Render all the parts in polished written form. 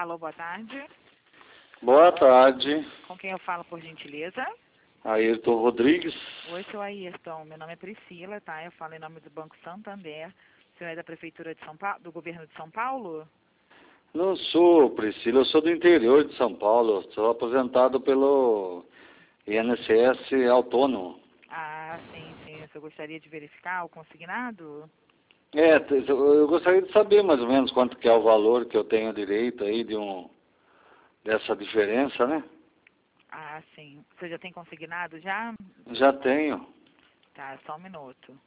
Alô, boa tarde. Boa tarde, Com quem eu falo, por gentileza? Ayrton Rodrigues. Oi, seu Ayrton. Meu nome é Priscila, tá? Eu falo em nome do Banco Santander. O senhor é da Prefeitura de São Paulo, do Governo de São Paulo? Não sou, Priscila, eu sou do interior de São Paulo. Sou aposentado pelo INSS autônomo. Ah, sim, sim. O senhor gostaria de verificar o consignado? Eu gostaria de saber mais ou menos quanto que é o valor que eu tenho direito aí dessa diferença, né? Ah, sim. O senhor já tem consignado já? Já tenho. Tá, só um minuto.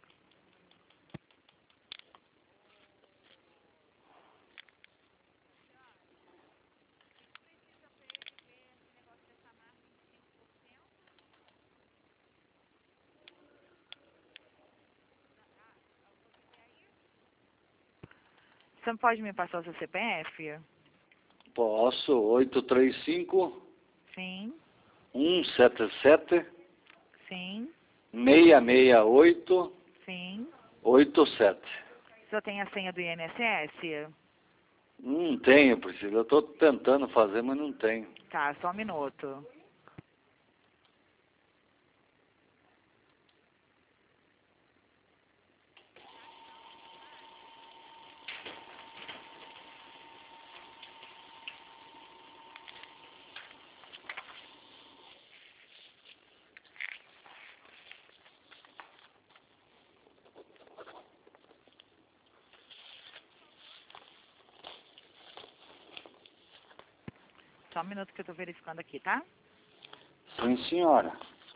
O senhor pode me passar o seu CPF? Posso, 835 Sim, 177 sim, 668 sim. 87. O senhor tem a senha do INSS? Não tenho, Priscila. Eu estou tentando fazer, mas não tenho. Tá, só um minuto. Só um minuto que eu tô verificando aqui, tá? Sim, senhora.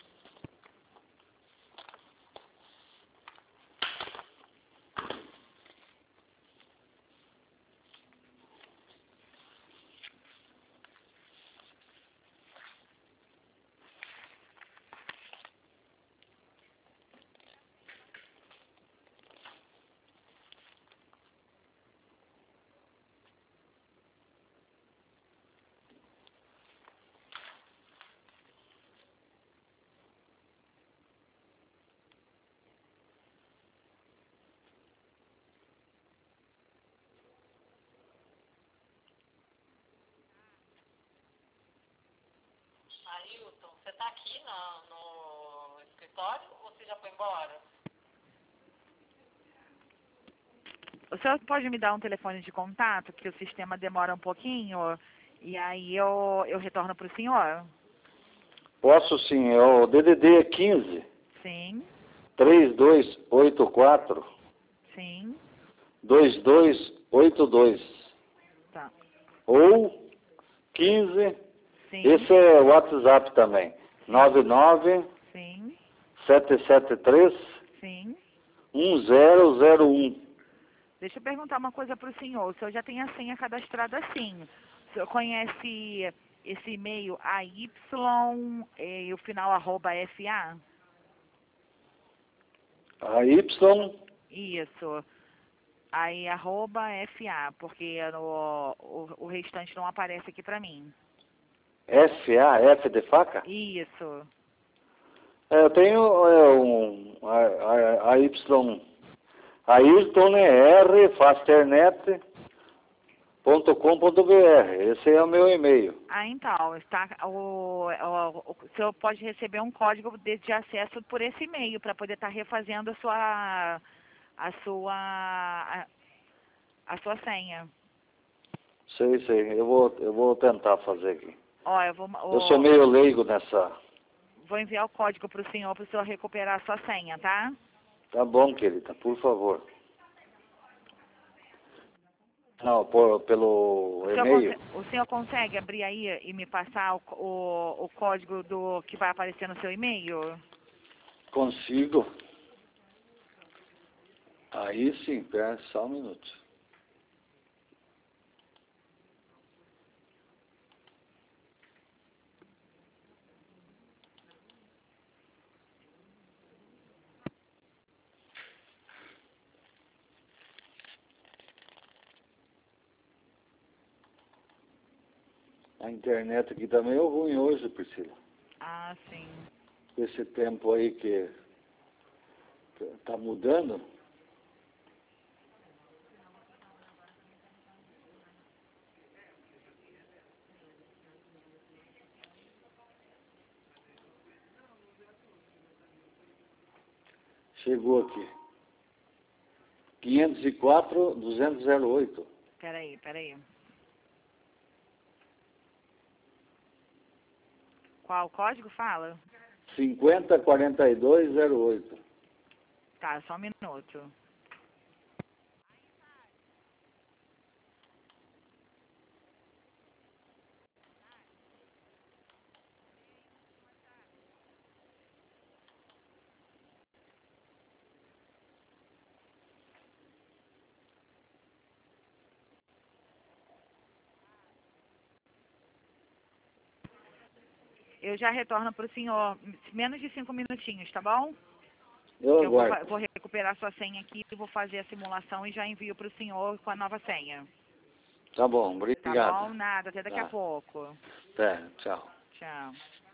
Ailton, você está aqui no escritório ou você já foi embora? O senhor pode me dar um telefone de contato, que o sistema demora um pouquinho, e aí eu retorno pro senhor? Posso sim, é o DDD 15 Sim, 3284 sim, 2282 tá. ou 15, Sim, esse é o WhatsApp também, 99 sim, 773 sim. 1001. Deixa eu perguntar uma coisa pro senhor. O senhor já tem a senha cadastrada assim. O senhor conhece esse e-mail AY e o final @FA? A Y, Isso. Aí @FA, porque o restante não aparece aqui pra mim. FA, F de faca? Isso. Eu tenho a Y, Ayrton R, fasternet.com.br. Esse é o meu e-mail. Ah, então, está, o senhor pode receber um código de acesso por esse e-mail para poder estar refazendo a sua, a, a sua senha. Sei. Eu vou tentar fazer aqui. Ó, Eu sou meio leigo nessa. vou enviar o código para o senhor recuperar a sua senha, tá? Tá bom, querida, por favor. Não, pelo e-mail. O senhor consegue abrir aí e me passar o código do que vai aparecer no seu e-mail? Consigo. Aí sim, pera só um minuto. A internet aqui tá meio ruim hoje, Priscila. Ah, sim. Esse tempo aí que tá mudando. Chegou aqui. 504-200-08. Peraí. Qual o código fala? 504208. Tá, só um minuto. Eu já retorno para o senhor menos de 5 minutinhos, tá bom? Eu Eu aguardo. vou recuperar sua senha aqui, vou fazer a simulação e já envio para o senhor com a nova senha. Tá bom, Tá obrigado. bom? Nada, até daqui a Tá. pouco. Até, tchau. Tchau.